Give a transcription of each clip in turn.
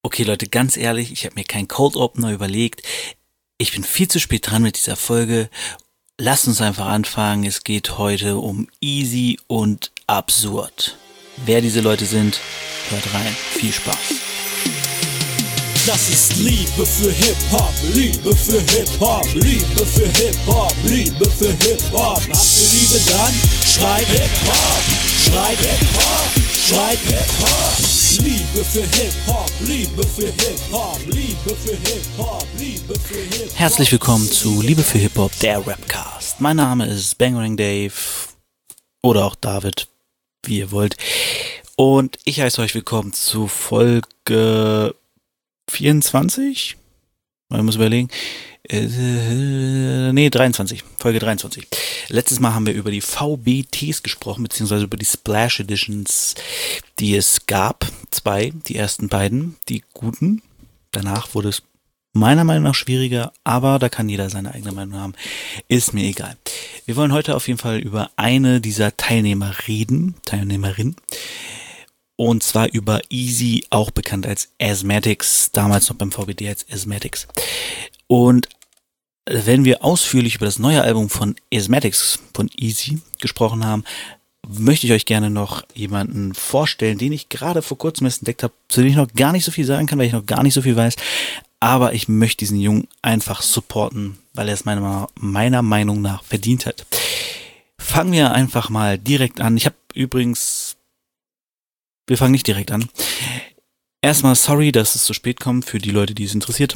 Okay, Leute, ganz ehrlich, ich habe mir keinen Cold Opener überlegt. Ich bin viel zu spät dran mit dieser Folge. Lasst uns einfach anfangen. Es geht heute um easy und absurd. Wer diese Leute sind, hört rein. Viel Spaß. Das ist Liebe für Hip-Hop, Liebe für Hip-Hop, Liebe für Hip-Hop, Liebe für Hip-Hop. Habt ihr Liebe, dann schreit Hip-Hop, schreit Hip-Hop, schreit Hip-Hop. Liebe für Hip-Hop, Liebe für Hip-Hop, Liebe für Hip-Hop, Liebe für Hip-Hop. Herzlich willkommen zu Liebe für Hip-Hop, der Rapcast. Mein Name ist Bangarang Dave oder auch David, wie ihr wollt. Und ich heiße euch willkommen zu Folge 24? Ich muss überlegen. 23. Folge 23. Letztes Mal haben wir über die VBTs gesprochen, beziehungsweise über die Splash Editions, die es gab. Zwei, die ersten beiden, die guten. Danach wurde es meiner Meinung nach schwieriger, aber da kann jeder seine eigene Meinung haben. Ist mir egal. Wir wollen heute auf jeden Fall über eine dieser Teilnehmerin. Und zwar über Easy, auch bekannt als Asthmatics, damals noch beim VBT als Asthmatics. Und wenn wir ausführlich über das neue Album von Asthmatics, von Easy, gesprochen haben, möchte ich euch gerne noch jemanden vorstellen, den ich gerade vor kurzem erst entdeckt habe, zu dem ich noch gar nicht so viel sagen kann, weil ich noch gar nicht so viel weiß. Aber ich möchte diesen Jungen einfach supporten, weil er es meiner Meinung nach verdient hat. Fangen wir einfach mal direkt an. Wir fangen nicht direkt an. Erstmal sorry, dass es so spät kommt für die Leute, die es interessiert.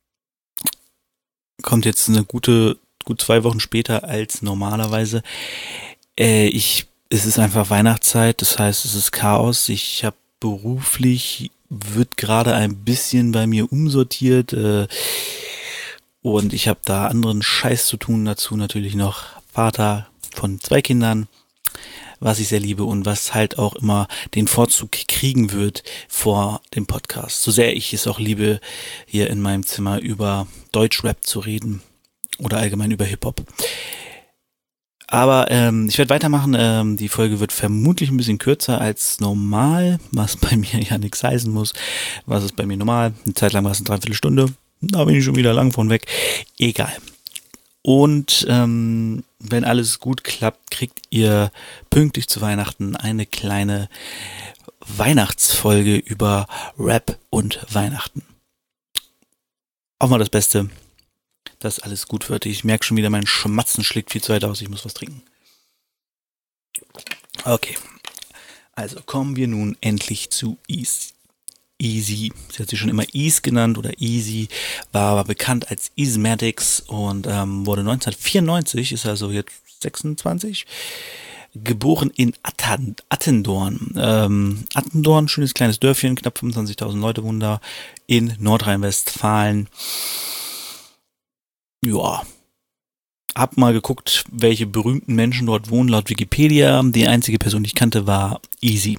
Kommt jetzt gut 2 Wochen später als normalerweise. Es ist einfach Weihnachtszeit, das heißt, es ist Chaos. Ich habe wird gerade ein bisschen bei mir umsortiert und ich habe da anderen Scheiß zu tun. Dazu natürlich noch Vater von 2 Kindern, was ich sehr liebe und was halt auch immer den Vorzug kriegen wird vor dem Podcast. So sehr ich es auch liebe, hier in meinem Zimmer über Deutschrap zu reden oder allgemein über Hip-Hop. Aber ich werde weitermachen. Die Folge wird vermutlich ein bisschen kürzer als normal, was bei mir ja nichts heißen muss. Was ist bei mir normal? Eine Zeit lang war es eine Dreiviertelstunde. Da bin ich schon wieder lang von weg. Egal. Und wenn alles gut klappt, kriegt ihr pünktlich zu Weihnachten eine kleine Weihnachtsfolge über Rap und Weihnachten. Auch mal das Beste, dass alles gut wird. Ich merke schon wieder, mein Schmatzen schlägt viel zu weit aus. Ich muss was trinken. Okay, also kommen wir nun endlich zu Easy, sie hat sich schon immer Ease genannt oder Easy, war aber bekannt als Asthmatics und wurde 1994, ist also jetzt 26, geboren in Attendorn. Attendorn, schönes kleines Dörfchen, knapp 25.000 Leute wohnen da in Nordrhein-Westfalen. Ja, hab mal geguckt, welche berühmten Menschen dort wohnen, laut Wikipedia. Die einzige Person, die ich kannte, war Easy.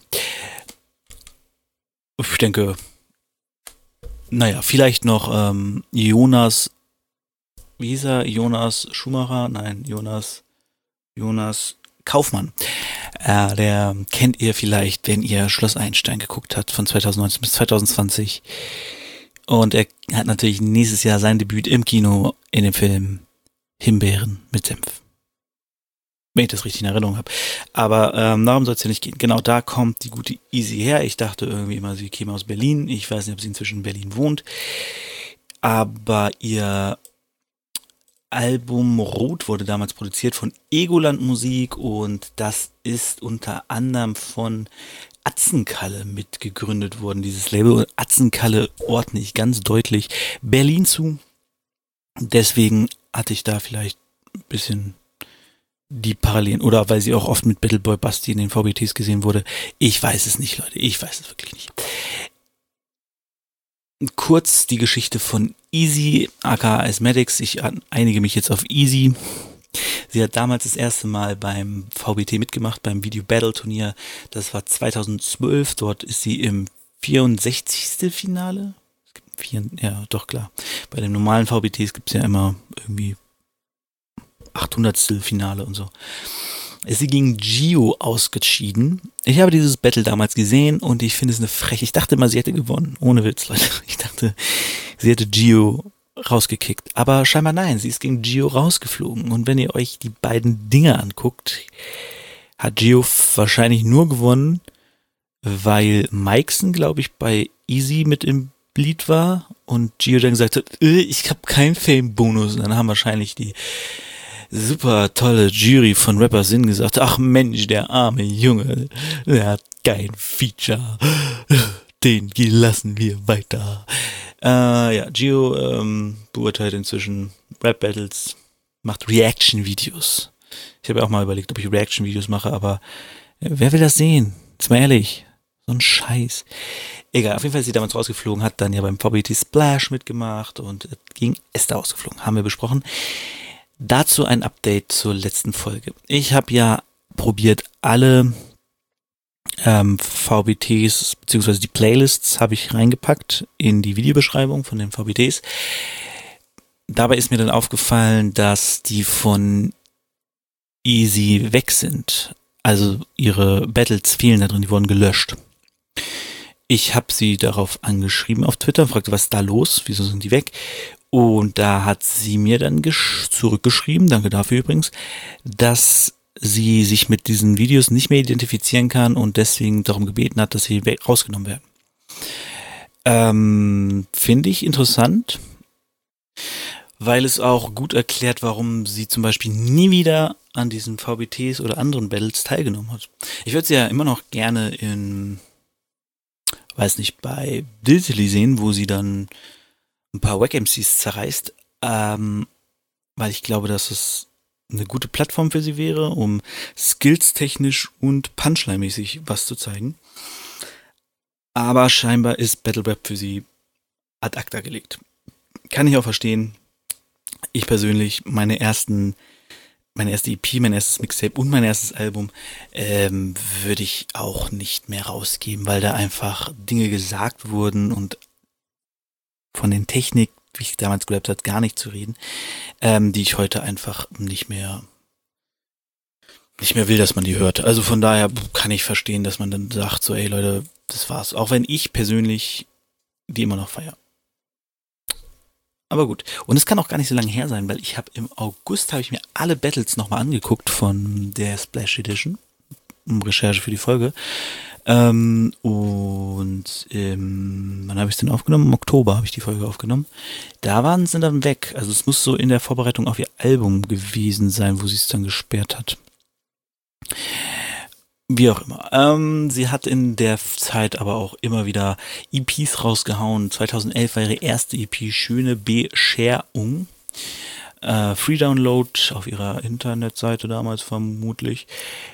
Ich denke, vielleicht noch Jonas, wie hieß er? Jonas Schumacher? Nein, Jonas Kaufmann. Der kennt ihr vielleicht, wenn ihr Schloss Einstein geguckt habt, von 2019 bis 2020. Und er hat natürlich nächstes Jahr sein Debüt im Kino in dem Film Himbeeren mit Senf. Wenn ich das richtig in Erinnerung habe. Aber darum soll es ja nicht gehen. Genau, da kommt die gute Easy her. Ich dachte irgendwie immer, sie käme aus Berlin. Ich weiß nicht, ob sie inzwischen in Berlin wohnt. Aber ihr Album Rot wurde damals produziert von Egoland Musik und das ist unter anderem von Atzenkalle mitgegründet worden, dieses Label. Und Atzenkalle ordne ich ganz deutlich Berlin zu. Deswegen hatte ich da vielleicht ein bisschen die Parallelen, oder weil sie auch oft mit Battleboy Basti in den VBTs gesehen wurde. Ich weiß es nicht, Leute. Ich weiß es wirklich nicht. Kurz die Geschichte von Easy, aka Asthmatics. Ich einige mich jetzt auf Easy. Sie hat damals das erste Mal beim VBT mitgemacht, beim Video Battle Turnier. Das war 2012. Dort ist sie im 64. Finale. Ja, doch klar. Bei den normalen VBTs gibt es ja immer irgendwie 800. Finale und so. ist sie gegen Gio ausgeschieden. Ich habe dieses Battle damals gesehen und ich finde es eine Frechheit. Ich dachte mal, sie hätte gewonnen. Ohne Witz, Leute. Ich dachte, sie hätte Gio rausgekickt. Aber scheinbar nein, sie ist gegen Gio rausgeflogen. Und wenn ihr euch die beiden Dinge anguckt, hat Gio wahrscheinlich nur gewonnen, weil Mikeson, glaube ich, bei Easy mit im Lied war und Gio dann gesagt hat, ich habe keinen Fame-Bonus. Und dann haben wahrscheinlich die super tolle Jury von Rapper Sin gesagt, ach Mensch, der arme Junge, der hat kein Feature, den lassen wir weiter. Ja, Gio beurteilt inzwischen Rap-Battles, macht Reaction-Videos. Ich habe ja auch mal überlegt, ob ich Reaction-Videos mache, aber wer will das sehen? Jetzt mal ehrlich, so ein Scheiß. Egal, auf jeden Fall ist sie damals rausgeflogen, hat dann ja beim VBT Splash mitgemacht und gegen Esther rausgeflogen, haben wir besprochen. Dazu ein Update zur letzten Folge. Ich habe ja probiert, alle VBTs beziehungsweise die Playlists habe ich reingepackt in die Videobeschreibung von den VBTs. Dabei ist mir dann aufgefallen, dass die von Easy weg sind. Also ihre Battles fehlen da drin, die wurden gelöscht. Ich habe sie darauf angeschrieben auf Twitter, fragte, was ist da los, wieso sind die weg? Und da hat sie mir dann zurückgeschrieben, danke dafür übrigens, dass sie sich mit diesen Videos nicht mehr identifizieren kann und deswegen darum gebeten hat, dass sie rausgenommen werden. Finde ich interessant, weil es auch gut erklärt, warum sie zum Beispiel nie wieder an diesen VBTs oder anderen Battles teilgenommen hat. Ich würde sie ja immer noch gerne in, weiß nicht, bei Diltily sehen, wo sie dann ein paar Wack-MCs zerreißt, weil ich glaube, dass es eine gute Plattform für sie wäre, um skillstechnisch und Punchline-mäßig was zu zeigen. Aber scheinbar ist Battle Rap für sie ad acta gelegt. Kann ich auch verstehen. Ich persönlich, meine erste EP, mein erstes Mixtape und mein erstes Album würde ich auch nicht mehr rausgeben, weil da einfach Dinge gesagt wurden und von den Technik, wie ich damals gerappt habe, gar nicht zu reden, die ich heute einfach nicht mehr will, dass man die hört. Also von daher kann ich verstehen, dass man dann sagt, so ey Leute, das war's. Auch wenn ich persönlich die immer noch feiere. Aber gut. Und es kann auch gar nicht so lange her sein, weil ich habe im August habe ich mir alle Battles nochmal angeguckt von der Splash Edition, um Recherche für die Folge. Wann habe ich es denn aufgenommen? Im Oktober habe ich die Folge aufgenommen. Sind dann weg. Also es muss so in der Vorbereitung auf ihr Album gewesen sein, wo sie es dann gesperrt hat. Wie auch immer. Sie hat in der Zeit aber auch immer wieder EPs rausgehauen. 2011 war ihre erste EP Schöne Bescherung. Free Download auf ihrer Internetseite damals vermutlich.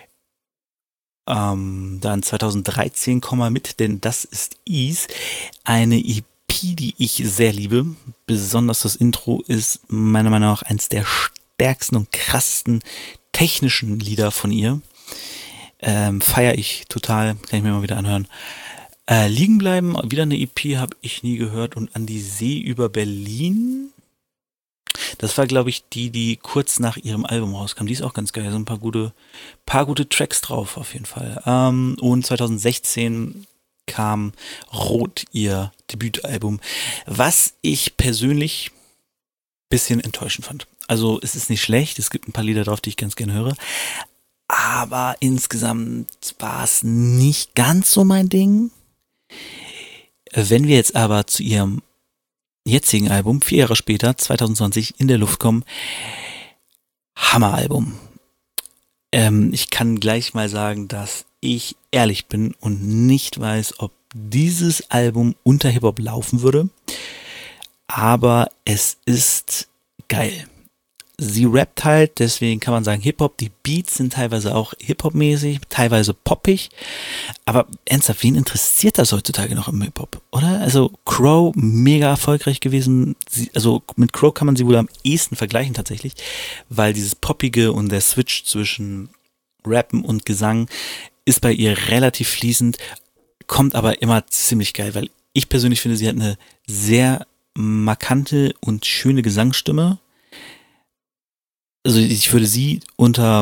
Dann 2013 Komm mal mit, denn das ist Ease. Eine EP, die ich sehr liebe. Besonders das Intro ist meiner Meinung nach eins der stärksten und krassesten technischen Lieder von ihr. Feiere ich total, kann ich mir mal wieder anhören. Liegen bleiben, wieder eine EP, habe ich nie gehört. Und An die See über Berlin, das war, glaube ich, die kurz nach ihrem Album rauskam. Die ist auch ganz geil, da sind ein paar gute Tracks drauf auf jeden Fall. Und 2016 kam Rot, ihr Debütalbum, was ich persönlich ein bisschen enttäuschend fand. Also es ist nicht schlecht, es gibt ein paar Lieder drauf, die ich ganz gerne höre. Aber insgesamt war es nicht ganz so mein Ding. Wenn wir jetzt aber zu ihrem jetzigen Album, 4 Jahre später, 2020, in der Luft kommen, Hammeralbum. Ich kann gleich mal sagen, dass ich ehrlich bin und nicht weiß, ob dieses Album unter Hip-Hop laufen würde. Aber es ist geil. Sie rappt halt, deswegen kann man sagen Hip-Hop. Die Beats sind teilweise auch Hip-Hop-mäßig, teilweise poppig. Aber ernsthaft, wen interessiert das heutzutage noch im Hip-Hop, oder? Also Crow, mega erfolgreich gewesen. Also mit Crow kann man sie wohl am ehesten vergleichen tatsächlich, weil dieses Poppige und der Switch zwischen Rappen und Gesang ist bei ihr relativ fließend, kommt aber immer ziemlich geil, weil ich persönlich finde, sie hat eine sehr markante und schöne Gesangsstimme. Also ich würde sie unter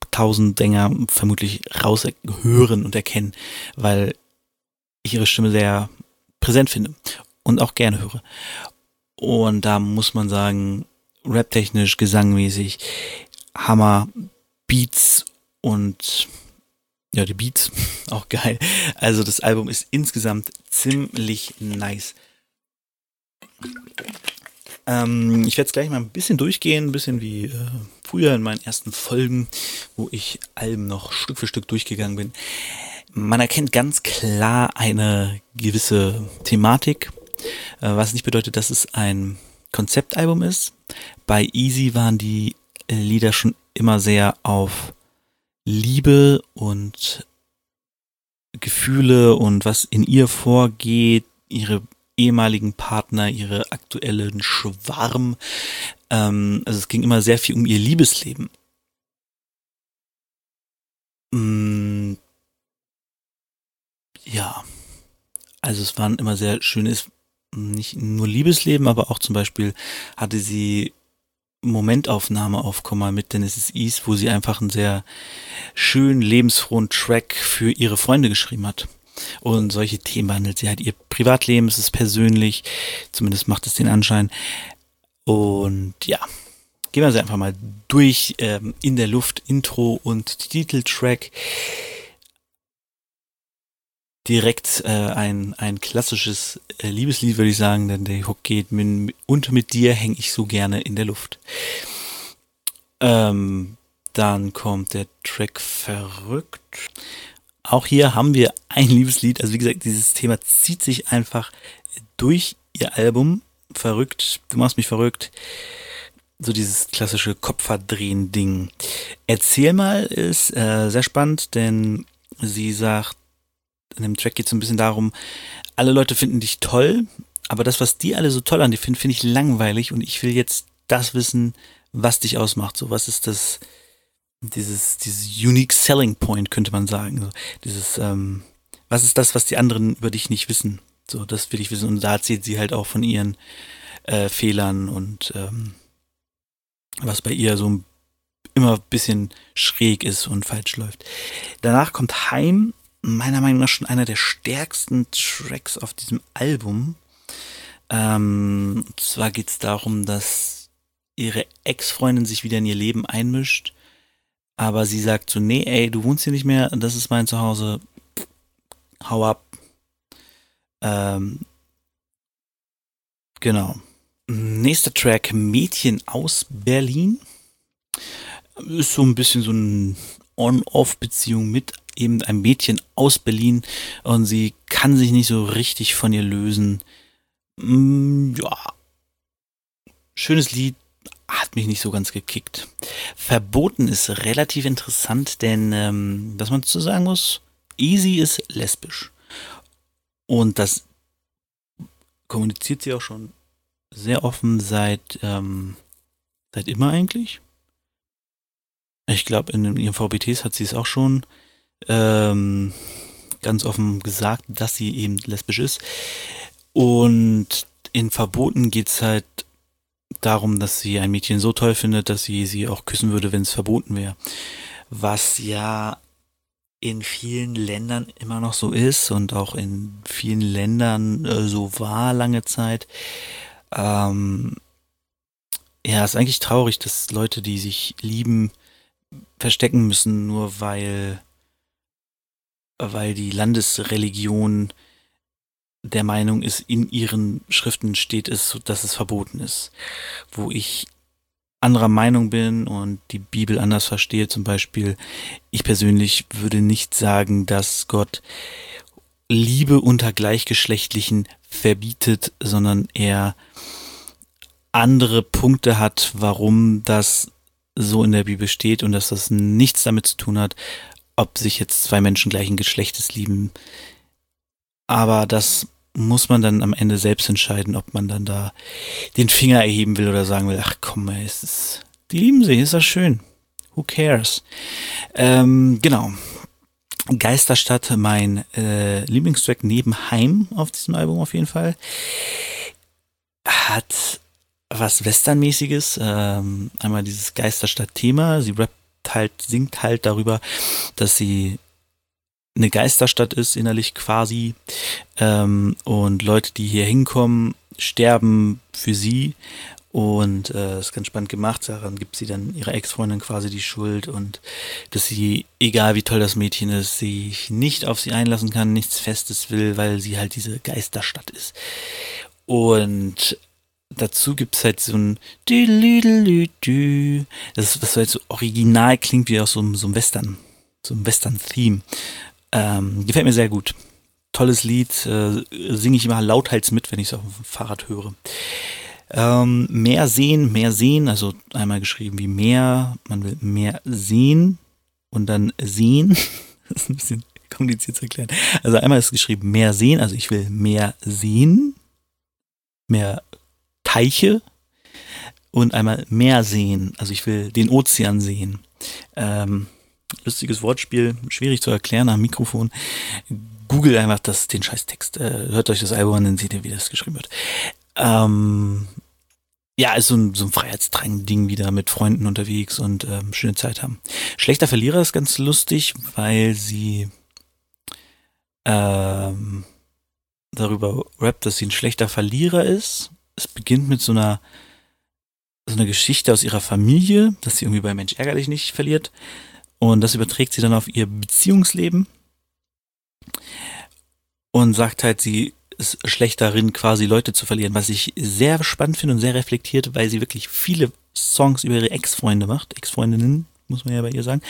8000 Sänger vermutlich raushören und erkennen, weil ich ihre Stimme sehr präsent finde und auch gerne höre. Und da muss man sagen, raptechnisch, gesangmäßig, Hammer, Beats und ja, die Beats, auch geil. Also das Album ist insgesamt ziemlich nice. Ich werde jetzt gleich mal ein bisschen durchgehen, ein bisschen wie früher in meinen ersten Folgen, wo ich Alben noch Stück für Stück durchgegangen bin. Man erkennt ganz klar eine gewisse Thematik, was nicht bedeutet, dass es ein Konzeptalbum ist. Bei Easy waren die Lieder schon immer sehr auf Liebe und Gefühle und was in ihr vorgeht, ihre ehemaligen Partner, ihre aktuellen Schwarm. Also es ging immer sehr viel um ihr Liebesleben. Ja, also es waren immer sehr schönes, nicht nur Liebesleben, aber auch zum Beispiel hatte sie Momentaufnahme auf Komm mal mit, denn es ist Ease, wo sie einfach einen sehr schönen, lebensfrohen Track für ihre Freunde geschrieben hat. Und solche Themen behandelt sie halt. Ihr Privatleben, es ist persönlich, zumindest macht es den Anschein. Und ja, gehen wir sie einfach mal durch. In der Luft, Intro und Titeltrack. Direkt ein klassisches Liebeslied, würde ich sagen, denn der Hook geht und mit dir häng ich so gerne in der Luft. Dann kommt der Track Verrückt. Auch hier haben wir ein Liebeslied. Also wie gesagt, dieses Thema zieht sich einfach durch ihr Album. Verrückt, du machst mich verrückt. So dieses klassische Kopfverdrehen-Ding. Erzähl mal ist sehr spannend, denn sie sagt, in dem Track geht es ein bisschen darum, alle Leute finden dich toll, aber das, was die alle so toll an dir finden, finde ich langweilig und ich will jetzt das wissen, was dich ausmacht. So, was ist das, dieses Unique Selling Point, könnte man sagen. So, dieses, was ist das, was die anderen über dich nicht wissen? So, das will ich wissen. Und da erzählt sie halt auch von ihren Fehlern und was bei ihr so immer ein bisschen schräg ist und falsch läuft. Danach kommt Heim, meiner Meinung nach schon einer der stärksten Tracks auf diesem Album. Und zwar geht es darum, dass ihre Ex-Freundin sich wieder in ihr Leben einmischt, aber sie sagt so, nee, ey, du wohnst hier nicht mehr, das ist mein Zuhause, hau ab. Genau. Nächster Track, Mädchen aus Berlin. Ist so ein bisschen so eine On-Off-Beziehung mit eben einem Mädchen aus Berlin und sie kann sich nicht so richtig von ihr lösen. Ja, schönes Lied, hat mich nicht so ganz gekickt. Verboten ist relativ interessant, denn was man zu sagen muss, Easy ist lesbisch. Und das kommuniziert sie auch schon sehr offen seit immer eigentlich. Ich glaube, in ihren VBTs hat sie es auch schon ganz offen gesagt, dass sie eben lesbisch ist. Und in Verboten geht es halt darum, dass sie ein Mädchen so toll findet, dass sie auch küssen würde, wenn es verboten wäre. Was ja in vielen Ländern immer noch so ist und auch in vielen Ländern so war lange Zeit. Ja, ist eigentlich traurig, dass Leute, die sich lieben, verstecken müssen, nur weil die Landesreligion der Meinung ist, in ihren Schriften steht es, dass es verboten ist. Wo ich anderer Meinung bin und die Bibel anders verstehe, zum Beispiel, ich persönlich würde nicht sagen, dass Gott Liebe unter Gleichgeschlechtlichen verbietet, sondern er andere Punkte hat, warum das so in der Bibel steht und dass das nichts damit zu tun hat, ob sich jetzt zwei Menschen gleichen Geschlechtes lieben. Aber das muss man dann am Ende selbst entscheiden, ob man dann da den Finger erheben will oder sagen will, ach komm, ey, die lieben sich, ist das schön. Who cares? Genau. Geisterstadt, mein Lieblingstrack neben Heim auf diesem Album auf jeden Fall. Hat was Westernmäßiges. Einmal dieses Geisterstadt-Thema. Sie rappt singt halt darüber, dass sie eine Geisterstadt ist, innerlich quasi. Und Leute, die hier hinkommen, sterben für sie. Und das ist ganz spannend gemacht. Daran gibt sie dann ihrer Ex-Freundin quasi die Schuld und dass sie, egal wie toll das Mädchen ist, sich nicht auf sie einlassen kann, nichts Festes will, weil sie halt diese Geisterstadt ist. Und dazu gibt's halt so ein das was halt so original klingt wie aus so einem Western, so einem Western-Theme. Gefällt mir sehr gut. Tolles Lied, singe ich immer lauthals mit, wenn ich es auf dem Fahrrad höre. Mehr sehen, also einmal geschrieben wie mehr, man will mehr sehen und dann sehen. Das ist ein bisschen kompliziert zu erklären. Also einmal ist geschrieben mehr sehen, also ich will mehr sehen, mehr Teiche und einmal mehr sehen, also ich will den Ozean sehen. Lustiges Wortspiel, schwierig zu erklären am Mikrofon. Google einfach den Scheißtext. Hört euch das Album an, dann seht ihr, wie das geschrieben wird. Ja, ist so ein Freiheitsdrang-Ding wieder mit Freunden unterwegs und schöne Zeit haben. Schlechter Verlierer ist ganz lustig, weil sie darüber rappt, dass sie ein schlechter Verlierer ist. Es beginnt mit so einer Geschichte aus ihrer Familie, dass sie irgendwie bei Mensch ärgerlich nicht verliert. Und das überträgt sie dann auf ihr Beziehungsleben und sagt halt, sie ist schlecht darin, quasi Leute zu verlieren, was ich sehr spannend finde und sehr reflektiert, weil sie wirklich viele Songs über ihre Ex-Freunde macht, Ex-Freundinnen, muss man ja bei ihr sagen.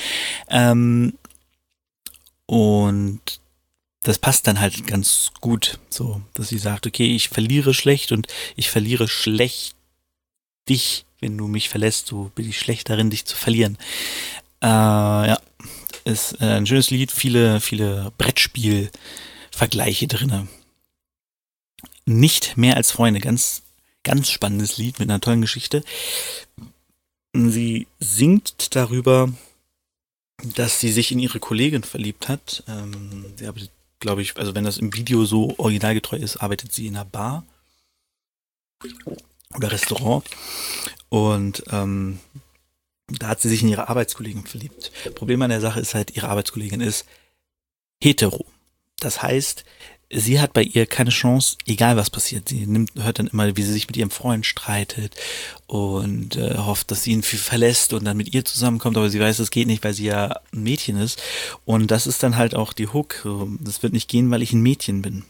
Und das passt dann halt ganz gut, so, dass sie sagt, okay, ich verliere schlecht und ich verliere schlecht dich, wenn du mich verlässt, so bin ich schlecht darin, dich zu verlieren. Ja, ist ein schönes Lied, viele Brettspiel-Vergleiche drinne. Nicht mehr als Freunde, ganz, ganz spannendes Lied mit einer tollen Geschichte. Sie singt darüber, dass sie sich in ihre Kollegin verliebt hat. Sie arbeitet, glaube ich, also wenn das im Video so originalgetreu ist, arbeitet sie in einer Bar oder Restaurant. Und da hat sie sich in ihre Arbeitskollegin verliebt. Problem an der Sache ist halt, ihre Arbeitskollegin ist hetero. Das heißt, sie hat bei ihr keine Chance, egal was passiert. Sie hört dann immer, wie sie sich mit ihrem Freund streitet und hofft, dass sie ihn verlässt und dann mit ihr zusammenkommt, aber sie weiß, das geht nicht, weil sie ja ein Mädchen ist. Und das ist dann halt auch die Hook. Das wird nicht gehen, weil ich ein Mädchen bin.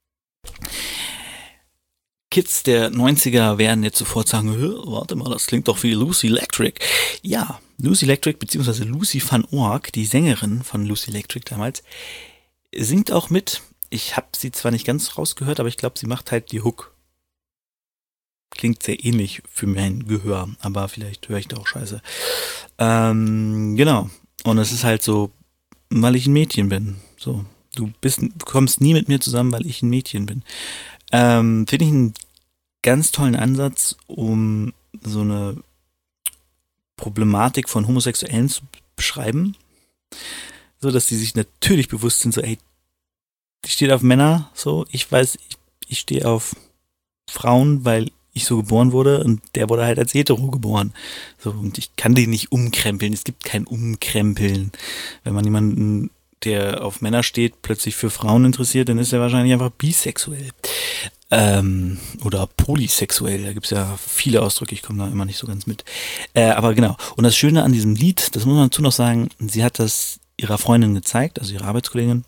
Kids der 90er werden jetzt sofort sagen, warte mal, das klingt doch wie Lucy Electric. Ja, Lucy Electric beziehungsweise Lucy van Ork, die Sängerin von Lucy Electric damals, singt auch mit. Ich habe sie zwar nicht ganz rausgehört, aber ich glaube, sie macht halt die Hook. Klingt sehr ähnlich für mein Gehör, aber vielleicht höre ich da auch scheiße. Genau. Und es ist halt so, weil ich ein Mädchen bin. So, du kommst nie mit mir zusammen, weil ich ein Mädchen bin. Finde ich einen ganz tollen Ansatz, um so eine Problematik von Homosexuellen zu beschreiben. So, dass die sich natürlich bewusst sind, so, ey, die steht auf Männer, so, ich weiß, ich stehe auf Frauen, weil ich so geboren wurde und der wurde halt als hetero geboren. So, und ich kann den nicht umkrempeln, es gibt kein Umkrempeln. Wenn man jemanden, der auf Männer steht, plötzlich für Frauen interessiert, dann ist er wahrscheinlich einfach bisexuell. Oder polysexuell, da gibt's ja viele Ausdrücke, ich komme da immer nicht so ganz mit. Aber genau, und das Schöne an diesem Lied, das muss man dazu noch sagen, sie hat das ihrer Freundin gezeigt, also ihrer Arbeitskollegin,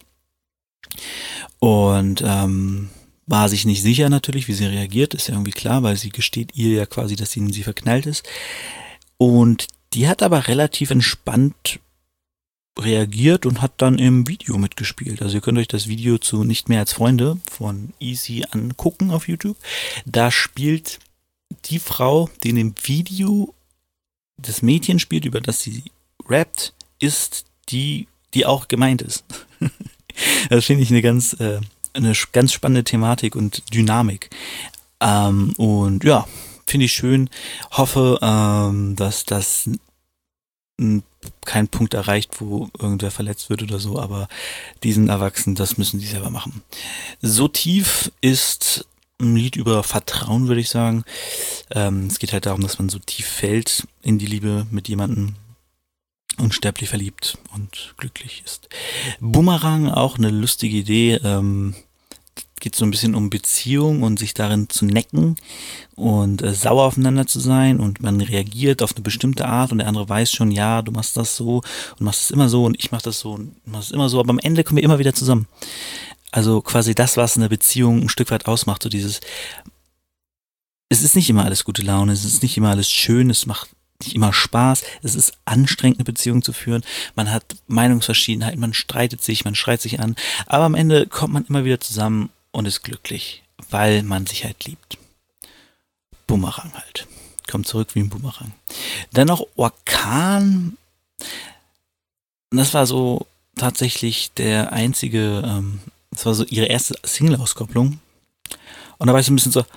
und war sich nicht sicher natürlich, wie sie reagiert, ist ja irgendwie klar, weil sie gesteht ihr ja quasi, dass sie in sie verknallt ist. Und die hat aber relativ entspannt reagiert und hat dann im Video mitgespielt. Also ihr könnt euch das Video zu Nicht mehr als Freunde von Easy angucken auf YouTube. Da spielt die Frau, die in dem Video das Mädchen spielt, über das sie rappt, ist die auch gemeint ist. Das finde ich eine ganz spannende Thematik und Dynamik. Und ja, finde ich schön. Hoffe, dass das kein Punkt erreicht, wo irgendwer verletzt wird oder so, aber die sind erwachsen, das müssen die selber machen. So tief ist ein Lied über Vertrauen, würde ich sagen. Es geht halt darum, dass man so tief fällt in die Liebe mit jemandem. unsterblich verliebt und glücklich ist. Boomerang, auch eine lustige Idee, geht so ein bisschen um Beziehung und sich darin zu necken und sauer aufeinander zu sein und man reagiert auf eine bestimmte Art und der andere weiß schon, ja, du machst das so und machst es immer so und ich mach das so und mach es immer so, aber am Ende kommen wir immer wieder zusammen. Also quasi das, was eine Beziehung ein Stück weit ausmacht, so dieses, es ist nicht immer alles gute Laune, es ist nicht immer alles schön, es macht nicht immer Spaß, es ist anstrengend, eine Beziehung zu führen, man hat Meinungsverschiedenheiten, man streitet sich, man schreit sich an, aber am Ende kommt man immer wieder zusammen und ist glücklich, weil man sich halt liebt. Boomerang halt. Kommt zurück wie ein Boomerang. Dann noch Orkan. Das war so tatsächlich der einzige, das war so ihre erste Single-Auskopplung. Und da war ich so ein bisschen so,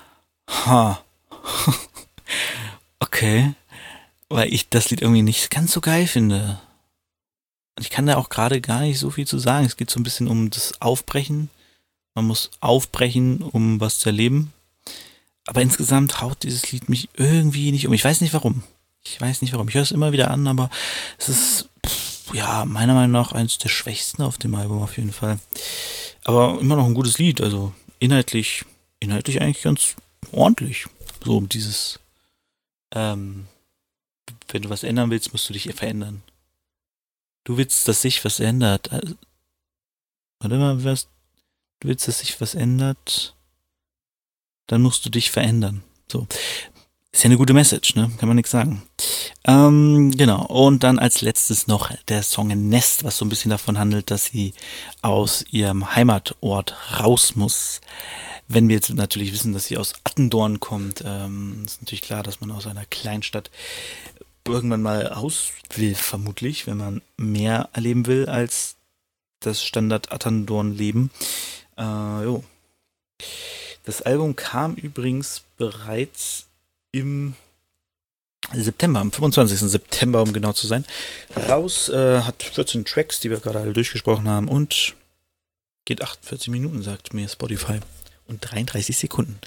okay, weil ich das Lied irgendwie nicht ganz so geil finde. Und ich kann da auch gerade gar nicht so viel zu sagen. Es geht so ein bisschen um das Aufbrechen. Man muss aufbrechen, um was zu erleben. Aber insgesamt haut dieses Lied mich irgendwie nicht um. Ich weiß nicht warum. Ich höre es immer wieder an, aber es ist, ja, meiner Meinung nach eines der schwächsten auf dem Album auf jeden Fall. Aber immer noch ein gutes Lied. Also inhaltlich eigentlich ganz ordentlich. So dieses, wenn du was ändern willst, musst du dich verändern. Du willst, dass sich was ändert. Warte mal, du willst, dass sich was ändert, dann musst du dich verändern. So. Ist ja eine gute Message, ne? Kann man nichts sagen. Genau. Und dann als letztes noch der Song Nest, was so ein bisschen davon handelt, dass sie aus ihrem Heimatort raus muss. Wenn wir jetzt natürlich wissen, dass sie aus Attendorn kommt, ist natürlich klar, dass man aus einer Kleinstadt irgendwann mal raus will, vermutlich, wenn man mehr erleben will als das Standard Attendorn-Leben. Jo. Das Album kam übrigens bereits im September, am 25. September, um genau zu sein, raus, hat 14 Tracks, die wir gerade alle durchgesprochen haben und geht 48 Minuten, sagt mir Spotify, und 33 Sekunden.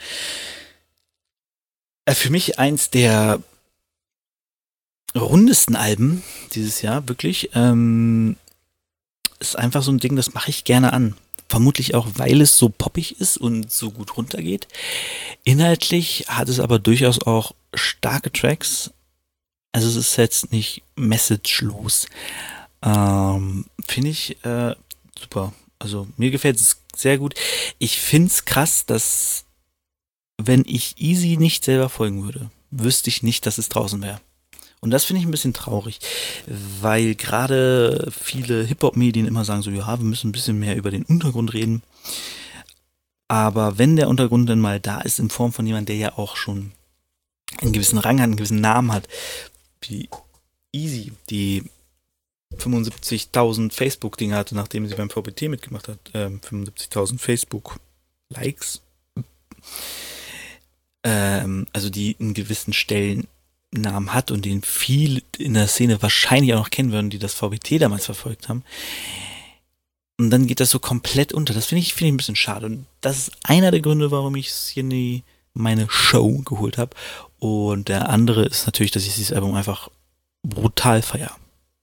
Für mich eins der rundesten Alben dieses Jahr, wirklich, ist einfach so ein Ding, das mache ich gerne an. Vermutlich auch, weil es so poppig ist und so gut runtergeht. Inhaltlich hat es aber durchaus auch starke Tracks. Also es ist jetzt nicht messagelos. Finde ich super. Also mir gefällt es sehr gut. Ich finde es krass, dass wenn ich Easy nicht selber folgen würde, wüsste ich nicht, dass es draußen wäre. Und das finde ich ein bisschen traurig, weil gerade viele Hip-Hop-Medien immer sagen so, ja, wir müssen ein bisschen mehr über den Untergrund reden. Aber wenn der Untergrund dann mal da ist, in Form von jemand, der ja auch schon einen gewissen Rang hat, einen gewissen Namen hat, wie Easy, die 75.000 Facebook-Dinge hatte, nachdem sie beim VBT mitgemacht hat, 75.000 Facebook-Likes, also die einen gewissen Stellennamen hat und den viele in der Szene wahrscheinlich auch noch kennen würden, die das VBT damals verfolgt haben. Und dann geht das so komplett unter. Das finde ich ein bisschen schade. Und das ist einer der Gründe, warum ich es hier in meine Show geholt habe. Und der andere ist natürlich, dass ich dieses Album einfach brutal feiere.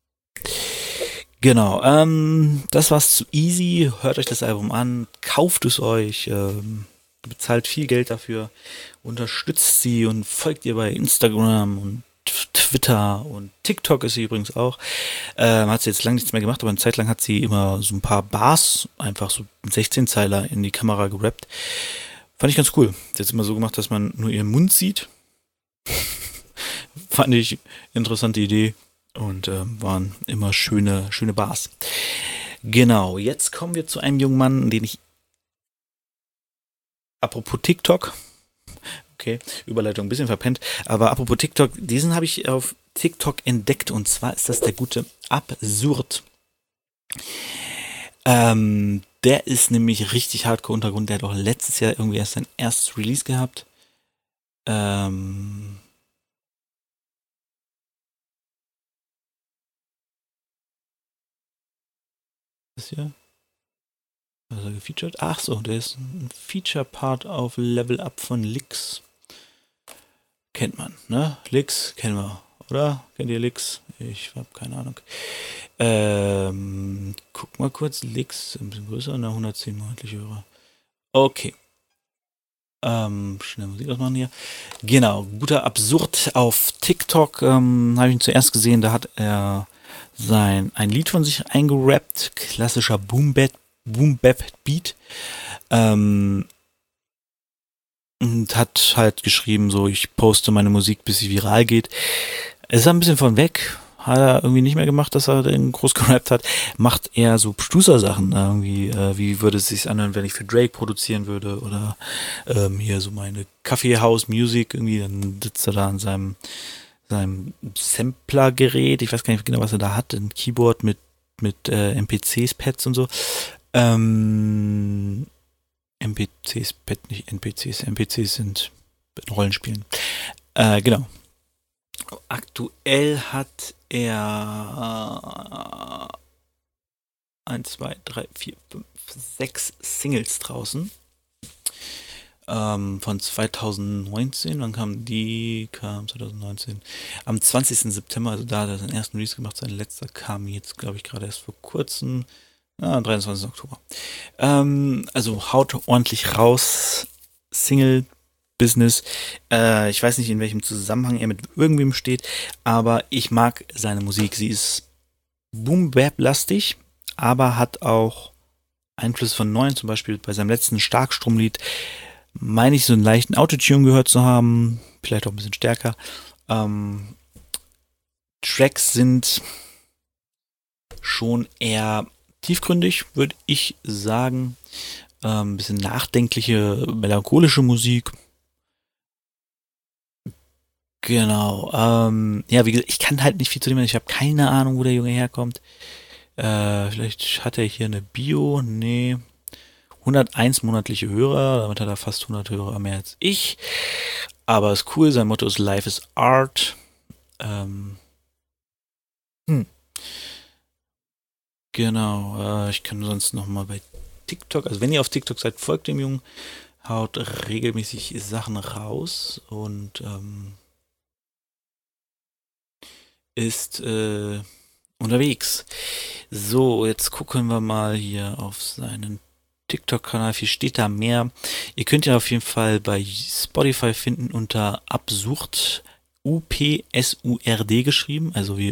Genau, das war's zu Easy. Hört euch das Album an, kauft es euch, bezahlt viel Geld dafür, unterstützt sie und folgt ihr bei Instagram und Twitter und TikTok ist sie übrigens auch. Hat sie jetzt lange nichts mehr gemacht, aber eine Zeit lang hat sie immer so ein paar Bars, einfach so 16-Zeiler in die Kamera gerappt. Fand ich ganz cool. Sie hat es immer so gemacht, dass man nur ihren Mund sieht. Fand ich interessante Idee und waren immer schöne Bars. Genau, jetzt kommen wir zu einem jungen Mann, den ich apropos TikTok, okay, Überleitung ein bisschen verpennt, aber apropos TikTok, diesen habe ich auf TikTok entdeckt und zwar ist das der gute Absurd. Der ist nämlich richtig hardcore Untergrund, der hat auch letztes Jahr irgendwie erst sein erstes Release gehabt. Das hier? Was ist er gefeatured? Ach so, der ist ein Feature-Part auf Level Up von Lix. Kennt man, ne? Lix kennen wir oder? Kennt ihr Lix? Ich habe keine Ahnung. Guck mal kurz, Lix, ein bisschen größer, 110 monatliche Hörer. Okay. Schnell Musik ausmachen hier. Genau, guter Absurd auf TikTok. Habe ich ihn zuerst gesehen, da hat er ein Lied von sich eingerappt. Klassischer Boom-Bap-Beat. Und hat halt geschrieben, so, ich poste meine Musik, bis sie viral geht. Es ist ein bisschen von weg. Hat er irgendwie nicht mehr gemacht, dass er den groß gerappt hat. Macht eher so Stußer-Sachen. Irgendwie, wie würde es sich anhören, wenn ich für Drake produzieren würde? Oder hier so meine Kaffeehouse-Music. Irgendwie, dann sitzt er da an seinem Sampler-Gerät. Ich weiß gar nicht genau, was er da hat. Ein Keyboard mit MPCs, Pads und so. MPCs, Pad, nicht NPCs. NPCs sind Rollenspielen. Genau. Aktuell hat er 1, 2, 3, 4, 5, 6 Singles draußen. Von 2019. Wann kam die? Kam 2019. Am 20. September, also da hat er seinen ersten Release gemacht. Sein letzter kam jetzt, glaube ich, gerade erst vor kurzem. 23. Oktober. Also haut ordentlich raus. Single-Business. Ich weiß nicht, in welchem Zusammenhang er mit irgendwem steht, aber ich mag seine Musik. Sie ist Boom-Bap-lastig, aber hat auch Einfluss von neuen, zum Beispiel bei seinem letzten Starkstromlied, meine ich, so einen leichten Autotune gehört zu haben, vielleicht auch ein bisschen stärker. Tracks sind schon eher tiefgründig, würde ich sagen. Ein bisschen nachdenkliche, melancholische Musik. Genau. Ja, wie gesagt, ich kann halt nicht viel zu dem, ich habe keine Ahnung, wo der Junge herkommt. Vielleicht hat er hier eine Bio. Nee. 101 monatliche Hörer, damit hat er fast 100 Hörer mehr als ich. Aber ist cool, sein Motto ist Life is Art. Genau, ich kann sonst nochmal bei TikTok, also wenn ihr auf TikTok seid, folgt dem Jungen, haut regelmäßig Sachen raus und ist unterwegs. So, jetzt gucken wir mal hier auf seinen TikTok-Kanal, viel steht da mehr. Ihr könnt ja auf jeden Fall bei Spotify finden unter Absurd, UPSURD geschrieben, also wie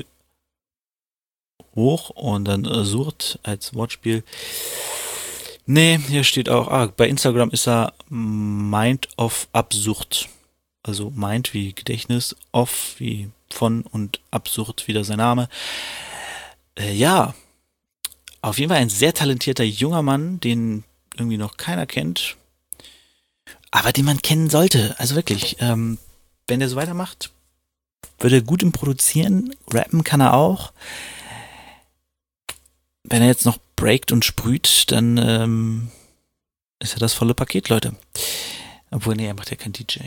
hoch und dann Surd als Wortspiel. Nee, hier steht auch, bei Instagram ist er Mind of Absurd. Also Mind wie Gedächtnis, of wie von und Absurd wieder sein Name. Ja, auf jeden Fall ein sehr talentierter junger Mann, den irgendwie noch keiner kennt, aber den man kennen sollte. Also wirklich, wenn der so weitermacht, wird er gut im Produzieren, rappen kann er auch. Wenn er jetzt noch breakt und sprüht, dann ist er das volle Paket, Leute. Obwohl, nee, er macht ja kein DJ.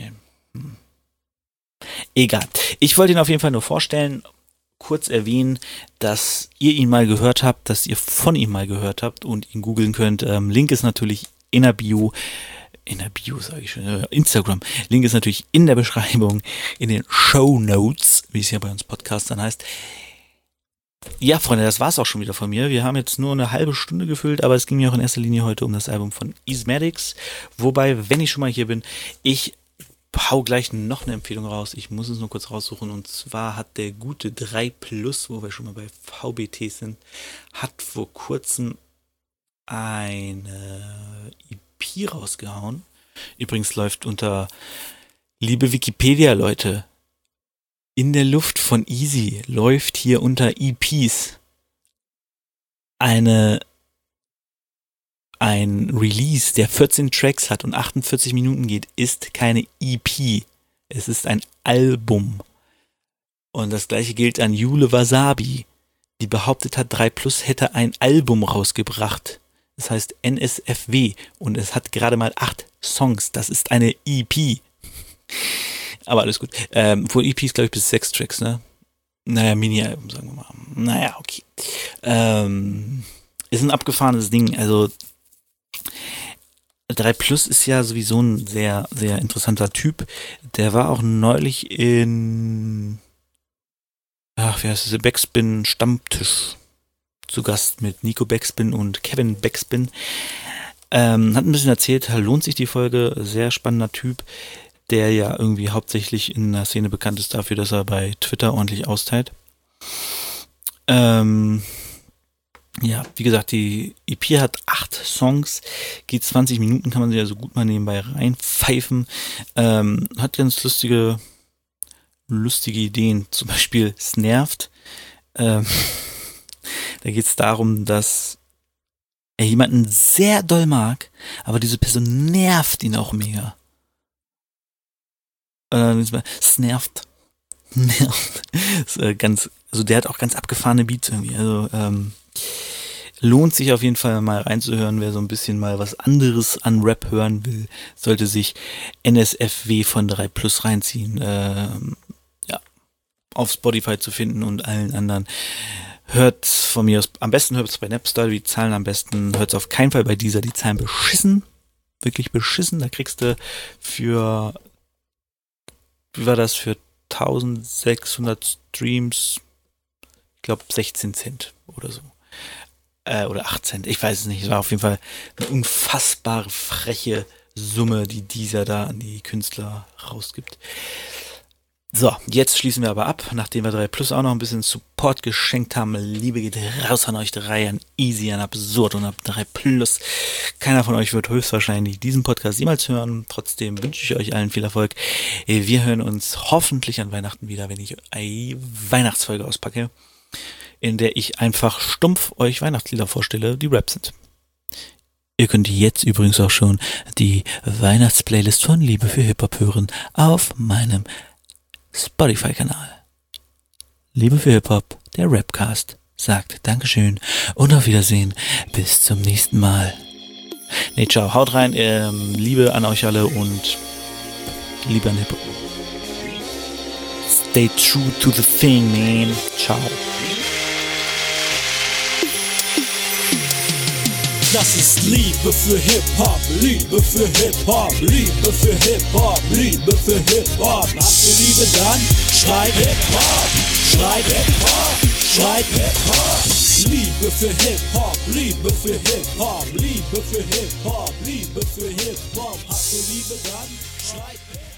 Egal. Ich wollte ihn auf jeden Fall nur vorstellen, kurz erwähnen, dass ihr ihn mal gehört habt, dass ihr von ihm mal gehört habt und ihn googeln könnt. Link ist natürlich in der Bio. In der Bio sage ich schon, Instagram. Link ist natürlich in der Beschreibung, in den Shownotes, wie es ja bei uns Podcastern heißt. Ja, Freunde, das war's auch schon wieder von mir. Wir haben jetzt nur eine halbe Stunde gefüllt, aber es ging mir auch in erster Linie heute um das Album von Easmatics. Wobei, wenn ich schon mal hier bin, ich hau gleich noch eine Empfehlung raus. Ich muss es nur kurz raussuchen. Und zwar hat der gute 3 Plus, wo wir schon mal bei VBT sind, hat vor kurzem eine EP rausgehauen. Übrigens läuft unter liebe Wikipedia-Leute, in der Luft von Easy läuft hier unter EPs ein Release, der 14 Tracks hat und 48 Minuten geht, ist keine EP. Es ist ein Album. Und das gleiche gilt an Jule Wasabi, die behauptet hat, 3 Plus hätte ein Album rausgebracht. Das heißt NSFW und es hat gerade mal 8 Songs. Das ist eine EP. Aber alles gut. Von EPs, glaube ich, bis 6 Tracks, ne? Naja, Mini-Album, sagen wir mal. Naja, okay. Ist ein abgefahrenes Ding. Also 3 Plus ist ja sowieso ein sehr, sehr interessanter Typ. Der war auch neulich in wie heißt es, Backspin Stammtisch zu Gast mit Nico Backspin und Kevin Backspin. Hat ein bisschen erzählt, lohnt sich die Folge, sehr spannender Typ, der ja irgendwie hauptsächlich in der Szene bekannt ist dafür, dass er bei Twitter ordentlich austeilt. Ja, wie gesagt, die EP hat 8 Songs, geht 20 Minuten, kann man sich also gut mal nebenbei reinpfeifen. Hat ganz lustige Ideen, zum Beispiel Es nervt. Da geht es darum, dass er jemanden sehr doll mag, aber diese Person nervt ihn auch mega. Es nervt. Also der hat auch ganz abgefahrene Beats irgendwie. Also lohnt sich auf jeden Fall mal reinzuhören, wer so ein bisschen mal was anderes an Rap hören will, sollte sich NSFW von 3+ reinziehen. Auf Spotify zu finden und allen anderen. Hört von mir aus, am besten hört es bei Napster, die Zahlen am besten, hört es auf keinen Fall bei dieser, die Zahlen beschissen, wirklich beschissen, da kriegst du für, wie war das, für 1600 Streams, ich glaube 16 Cent oder so, oder 8 Cent, ich weiß es nicht, es war auf jeden Fall eine unfassbare freche Summe, die dieser da an die Künstler rausgibt. So, jetzt schließen wir aber ab, nachdem wir 3+ auch noch ein bisschen Support geschenkt haben. Liebe geht raus an euch 3, an Easy, an Absurd und ab 3+. Keiner von euch wird höchstwahrscheinlich diesen Podcast jemals hören. Trotzdem wünsche ich euch allen viel Erfolg. Wir hören uns hoffentlich an Weihnachten wieder, wenn ich eine Weihnachtsfolge auspacke, in der ich einfach stumpf euch Weihnachtslieder vorstelle, die Rap sind. Ihr könnt jetzt übrigens auch schon die Weihnachtsplaylist von Liebe für Hip-Hop hören auf meinem Spotify-Kanal. Liebe für Hip-Hop, der Rapcast, sagt Dankeschön und auf Wiedersehen. Bis zum nächsten Mal. Nee, ciao, haut rein. Liebe an euch alle und Liebe an Hip-Hop. Stay true to the thing, man. Ciao. Das ist Liebe für Hip-Hop, Liebe für Hip-Hop, Liebe für Hip-Hop, Liebe für Hip-Hop. Habt ihr Liebe, dann schreit Hip-Hop, schreit Hip-Hop, schreit Hip-Hop. Liebe für Hip-Hop, Liebe für Hip-Hop, Liebe für Hip-Hop, Liebe für Hip-Hop. Habt ihr Liebe, dann schreit Hip-Hop.